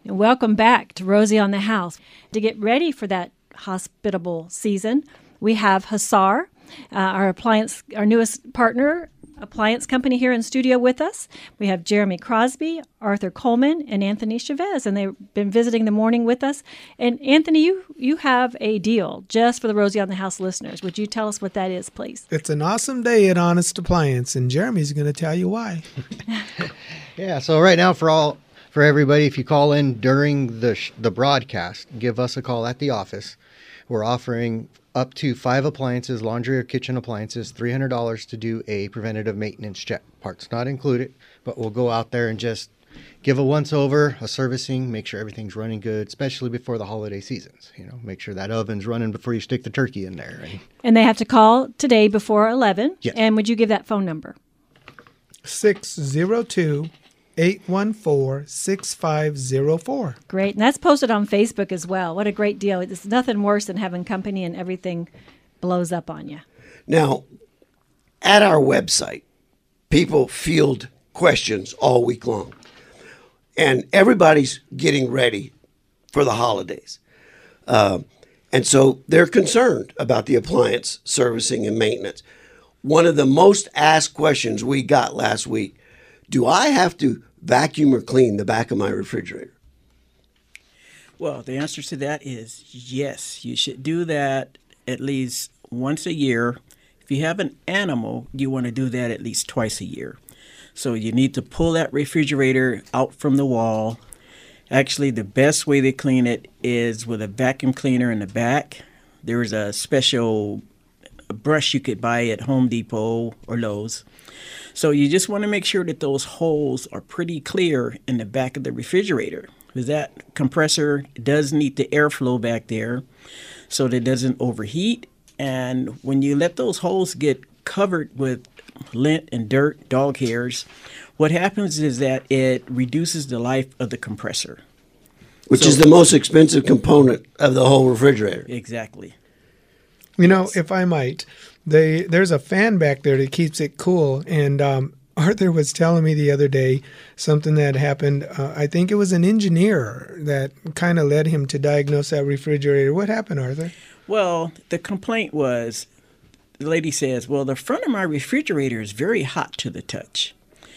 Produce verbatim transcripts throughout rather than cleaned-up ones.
And welcome back to Rosie on the House. To get ready for that hospitable season, we have Hussar, uh, our appliance, our newest partner, appliance company here in studio with us. We have Jeremy Crosby, Arthur Coleman, and Anthony Chavez, and they've been visiting the morning with us. And Anthony, you you have a deal just for the Rosie on the House listeners. Would you tell us what that is, please? It's an awesome day at Honest Appliance, and Jeremy's going to tell you why. Yeah, so right now for all for everybody, if you call in during the sh- the broadcast, give us a call at the office. We're offering up to five appliances, laundry or kitchen appliances, three hundred dollars to do a preventative maintenance check. Parts not included, but we'll go out there and just give a once-over, a servicing, make sure everything's running good, especially before the holiday seasons. You know, make sure that oven's running before you stick the turkey in there. And, and they have to call today before eleven. Yes. And would you give that phone number? six zero two, eight one four, six five zero four. Great. And that's posted on Facebook as well. What a great deal. It's nothing worse than having company and everything blows up on you. Now, at our website, people field questions all week long. And everybody's getting ready for the holidays. Uh, and so they're concerned about the appliance servicing and maintenance. One of the most asked questions we got last week, do I have to vacuum or clean the back of my refrigerator? Well, the answer to that is yes. You should do that at least once a year. If you have an animal, you want to do that at least twice a year. So you need to pull that refrigerator out from the wall. Actually, the best way to clean it is with a vacuum cleaner in the back. There's a special brush you could buy at Home Depot or Lowe's. So you just want to make sure that those holes are pretty clear in the back of the refrigerator, because that compressor does need the airflow back there so that it doesn't overheat. And when you let those holes get covered with lint and dirt, dog hairs, what happens is that it reduces the life of the compressor. Which So- is the most expensive component of the whole refrigerator. Exactly. You know, if I might, they there's a fan back there that keeps it cool. And um, Arthur was telling me the other day something that happened. Uh, I think it was an engineer that kind of led him to diagnose that refrigerator. What happened, Arthur? Well, the complaint was, the lady says, well, the front of my refrigerator is very hot to the touch.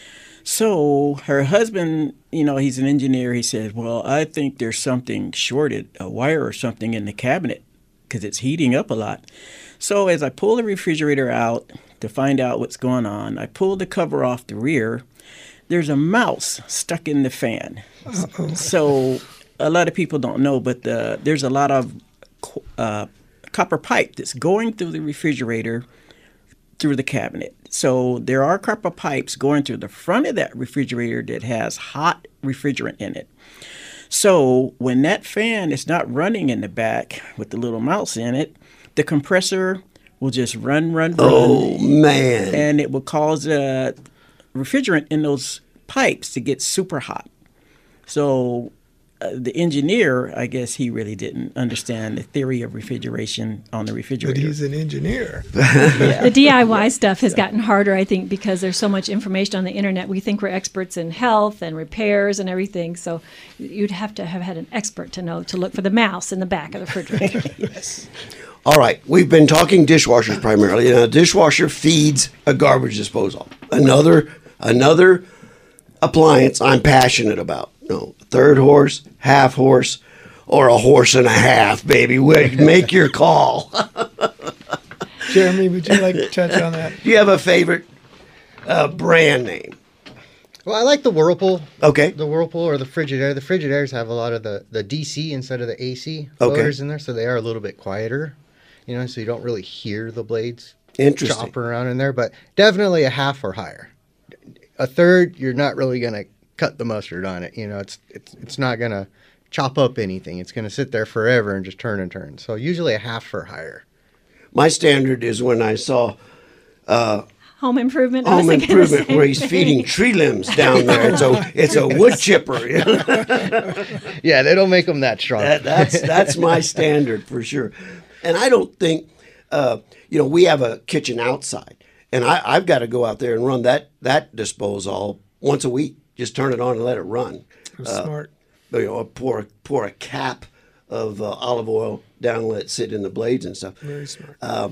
So her husband, you know, he's an engineer. He said, well, I think there's something shorted, a wire or something in the cabinet, because it's heating up a lot. So as I pull the refrigerator out to find out what's going on, I pull the cover off the rear. There's a mouse stuck in the fan. Uh-oh. So a lot of people don't know, but the, there's a lot of uh, copper pipe that's going through the refrigerator through the cabinet. So there are copper pipes going through the front of that refrigerator that has hot refrigerant in it. So when that fan is not running in the back with the little mouse in it, the compressor will just run, run, run. Oh, man. And it will cause uh, refrigerant in those pipes to get super hot. So uh, the engineer, I guess he really didn't understand the theory of refrigeration on the refrigerator. But he's an engineer. Yeah. The D I Y stuff has gotten harder, I think, because there's so much information on the internet. We think we're experts in health and repairs and everything. So you'd have to have had an expert to know to look for the mouse in the back of the refrigerator. Yes. All right, we've been talking dishwashers primarily. You know, a dishwasher feeds a garbage disposal. Another another appliance I'm passionate about. You know, third horse, half horse, or a horse and a half, baby. Make your call. Jeremy, would you like to touch on that? Do you have a favorite uh, brand name? well, I like the Whirlpool. Okay. The Whirlpool or the Frigidaire. The Frigidaires have a lot of the, the D C instead of the A C Okay. motors in there, so they are a little bit quieter. You know, so you don't really hear the blades Interesting. chopping around in there, but definitely a half or higher. A third, you're not really going to cut the mustard on it. You know, it's it's it's not going to chop up anything. It's going to sit there forever and just turn and turn. So usually a half or higher. My standard is when I saw uh, Home improvement. I was Home thinking the Improvement same where he's thing. feeding tree limbs down there. It's a it's a wood chipper. You know? Yeah, they don't make them that strong. That, that's that's my standard for sure. And I don't think, uh, you know, we have a kitchen outside, and I, I've got to go out there and run that that disposal once a week. Just turn it on and let it run. That's Uh, smart. you know, pour pour a cap of uh, olive oil down, let it sit in the blades and stuff. Very smart. Uh,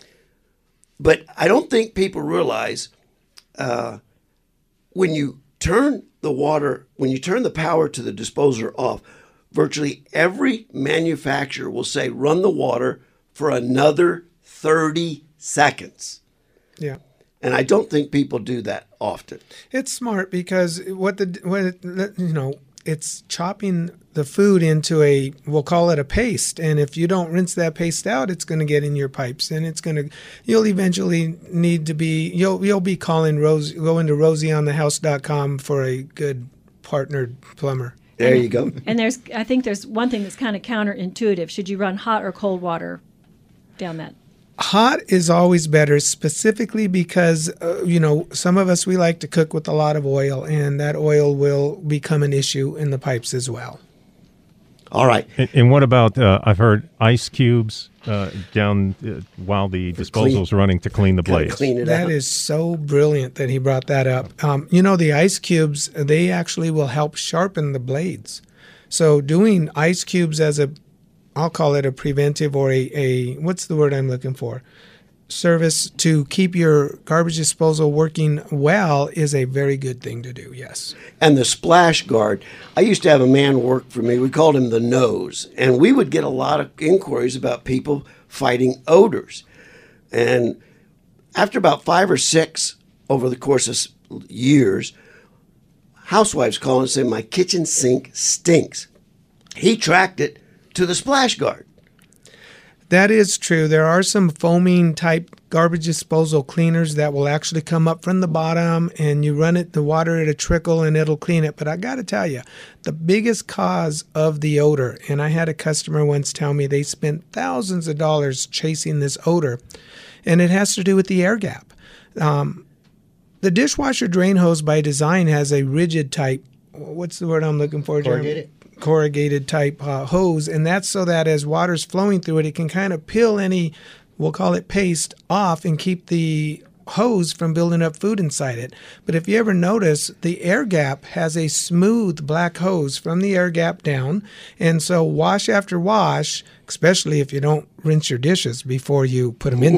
but I don't think people realize uh, when you turn the water, when you turn the power to the disposer off, virtually every manufacturer will say run the water for another thirty seconds. Yeah. And I don't think people do that often. It's smart because what the what it, you know, it's chopping the food into a, we'll call it a paste, and if you don't rinse that paste out, it's going to get in your pipes, and it's going to, you'll eventually need to be, you'll you'll be calling Rose, go into rosie on the house dot com for a good partnered plumber. There you go. And there's, I think there's one thing that's kind of counterintuitive. Should you run hot or cold water down that? Hot is always better, specifically because, uh, you know, some of us, we like to cook with a lot of oil, and that oil will become an issue in the pipes as well. All right. And, and what about, uh, I've heard ice cubes uh, down uh, while the disposal's running to clean the Gotta blades. clean it That out. is so brilliant that he brought that up. Um, you know, the ice cubes, they actually will help sharpen the blades. So doing ice cubes as a, I'll call it a preventive or a, a what's the word I'm looking for? Service to keep your garbage disposal working well is a very good thing to do, yes. And the splash guard. I used to have a man work for me. We called him the nose. And we would get a lot of inquiries about people fighting odors. And after about five or six over the course of years, housewives call and say, my kitchen sink stinks. He tracked it to the splash guard. That is true. There are some foaming type garbage disposal cleaners that will actually come up from the bottom, and you run it, the water at a trickle, and it'll clean it. But I got to tell you, the biggest cause of the odor, and I had a customer once tell me they spent thousands of dollars chasing this odor, and it has to do with the air gap. Um, the dishwasher drain hose by design has a rigid type, what's the word I'm looking for, Jeremy? Corrugated. corrugated type uh, hose, and that's so that as water's flowing through it, it can kind of peel any, we'll call it paste, off and keep the hose from building up food inside it. But if you ever notice, the air gap has a smooth black hose from the air gap down, and so wash after wash, especially if you don't rinse your dishes before you put them in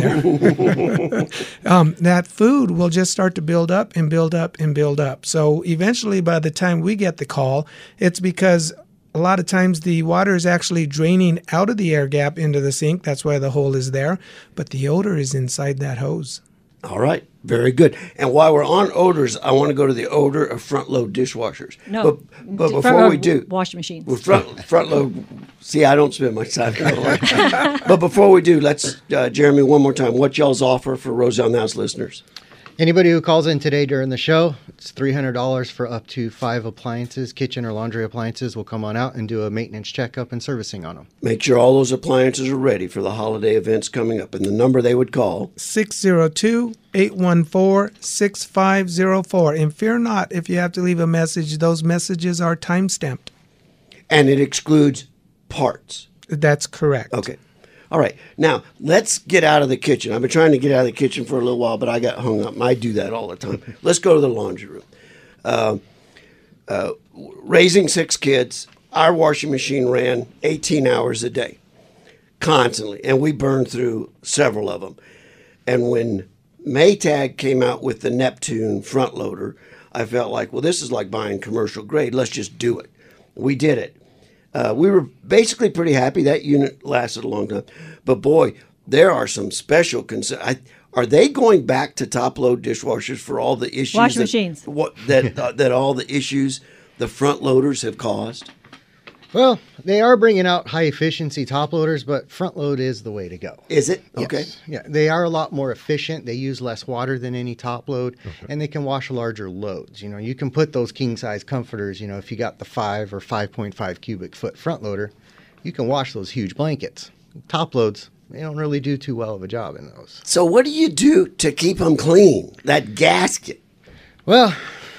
there, um, that food will just start to build up and build up and build up. So eventually, by the time we get the call, it's because a lot of times the water is actually draining out of the air gap into the sink. That's why the hole is there. But the odor is inside that hose. All right. Very good. And while we're on odors, I want to go to the odor of front load dishwashers. No. But, but Front before load we do, washing machines. well, front, front load, see, I don't spend much time. But before we do, let's, uh, Jeremy, one more time, what y'all's offer for Rosie on the House listeners? Anybody who calls in today during the show, it's three hundred dollars for up to five appliances, kitchen or laundry appliances. We'll come on out and do a maintenance checkup and servicing on them. Make sure all those appliances are ready for the holiday events coming up. And the number they would call, six oh two, eight one four, six five oh four. And fear not if you have to leave a message. Those messages are time-stamped. and it excludes parts. That's correct. Okay. All right. Now, let's get out of the kitchen. I've been trying to get out of the kitchen for a little while, but I got hung up. I do that all the time. Let's go to the laundry room. Uh, uh, raising six kids, our washing machine ran eighteen hours a day, constantly, and we burned through several of them. And when Maytag came out with the Neptune front loader, I felt like, well, this is like buying commercial grade. Let's just do it. We did it. Uh, we were basically pretty happy. That unit lasted a long time. But boy, there are some special concerns. Are they going back to top load dishwashers for all the issues? Washing that, machines. What, that, uh, that all the issues the front loaders have caused? Well, they are bringing out high efficiency top loaders, but front load is the way to go. Is it? Okay. Yes. Yeah, they are a lot more efficient. They use less water than any top load, Okay. and they can wash larger loads. You know, you can put those king size comforters, you know, if you got the five or five point five cubic foot front loader, you can wash those huge blankets. Top loads, they don't really do too well of a job in those. So what do you do to keep them clean? That gasket. Well,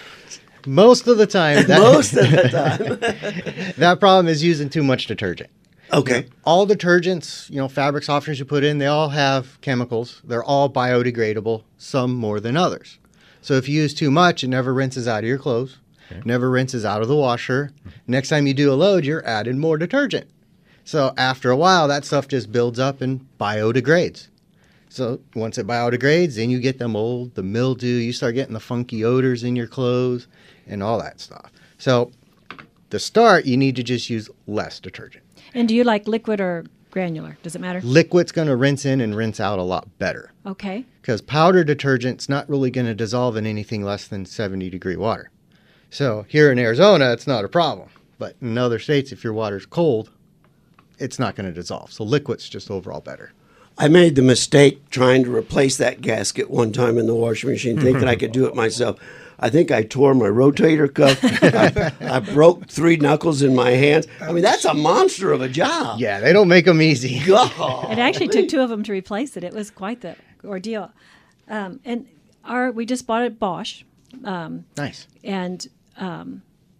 most of the time, that, Most of the time. that problem is using too much detergent. Okay. All detergents, you know, fabric softeners you put in, they all have chemicals. They're all biodegradable, some more than others. So if you use too much, it never rinses out of your clothes. never rinses out of the washer. Next time you do a load, you're adding more detergent. So after a while, that stuff just builds up and biodegrades. So once it biodegrades, then you get the mold, the mildew, you start getting the funky odors in your clothes and all that stuff. So to start, you need to just use less detergent. And do you like liquid or granular? Does it matter? Liquid's going to rinse in and rinse out a lot better. Okay. Because powder detergent's not really going to dissolve in anything less than seventy degree water. So here in Arizona, it's not a problem. But in other states, if your water's cold, it's not going to dissolve. So liquid's just overall better. I made the mistake trying to replace that gasket one time in the washing machine, thinking I could do it myself. I think I tore my rotator cuff. I, I broke three knuckles in my hands. I mean, that's a monster of a job. Yeah, they don't make them easy. God. It actually took two of them to replace it. It was quite the ordeal. Um, and our we just bought it Bosch, um, Nice. and um,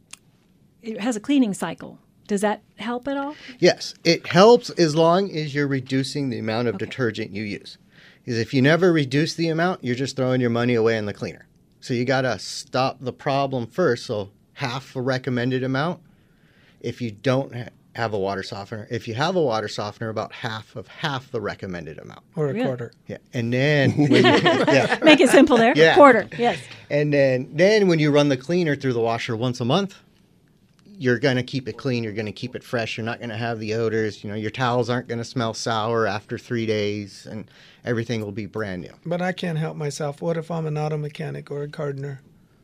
it has a cleaning cycle. Does that help at all? Yes, it helps as long as you're reducing the amount of Okay. detergent you use. Because if you never reduce the amount, you're just throwing your money away in the cleaner. So you got to stop the problem first. So half a recommended amount if you don't ha- have a water softener. If you have a water softener, about half of half the recommended amount. Or a Really? quarter. Yeah, and then when you, yeah, Make it simple there. Yeah. Quarter, yes. and then then when you run the cleaner through the washer once a month, you're going to keep it clean. You're going to keep it fresh. You're not going to have the odors. You know, your towels aren't going to smell sour after three days, and everything will be brand new. But I can't help myself. What if I'm an auto mechanic or a gardener?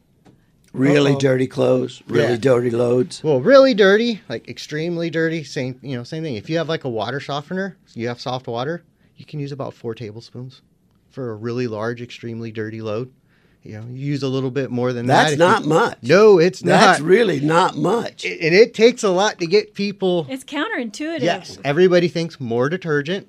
Really Uh-oh. dirty clothes, really Yeah. dirty loads. Well, really dirty, like extremely dirty, same you know, same thing. If you have like a water softener, you have soft water, you can use about four tablespoons for a really large, extremely dirty load. You know, you use a little bit more than that. That's if not you- much. No, it's That's not. really not much. and it takes a lot to get people. It's counterintuitive. Yes, everybody thinks more detergent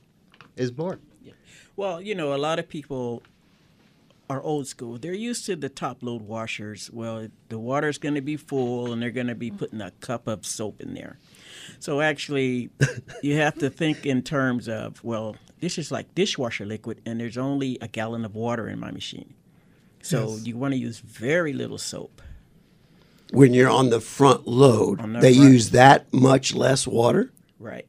is more. Well, you know, a lot of people are old school. They're used to the top load washers. Well, the water's going to be full and they're going to be putting a cup of soap in there. So actually, you have to think in terms of, well, this is like dishwasher liquid and there's only a gallon of water in my machine. So Yes. you want to use very little soap. When you're on the front load, On the they front. use that much less water. Right.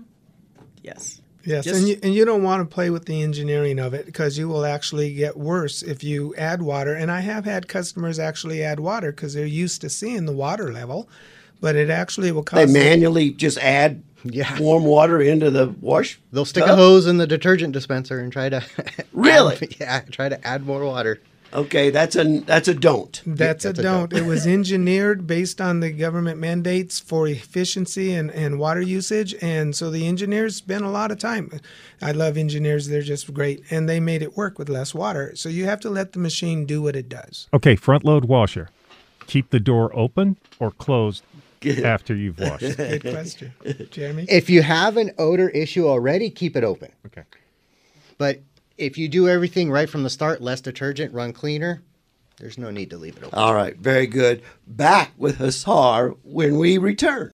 Yes. Yes, Just- and you, and you don't want to play with the engineering of it because you will actually get worse if you add water. And I have had customers actually add water because they're used to seeing the water level, but it actually will They cause manually just add Yeah. warm water into the wash. They'll stick tub? a hose in the detergent dispenser and try to Really? add- yeah, try to add more water. Okay, that's a that's a don't. That's a That's a don't. don't. It was engineered based on the government mandates for efficiency and, and water usage. And so the engineers spent a lot of time. I love engineers. They're just great. And they made it work with less water. So you have to let the machine do what it does. Okay, front load washer. Keep the door open or closed after you've washed. Good question. Jeremy? If you have an odor issue already, keep it open. Okay. But if you do everything right from the start, less detergent, run cleaner, there's no need to leave it open. All right, very good. Back with Hussar when we return.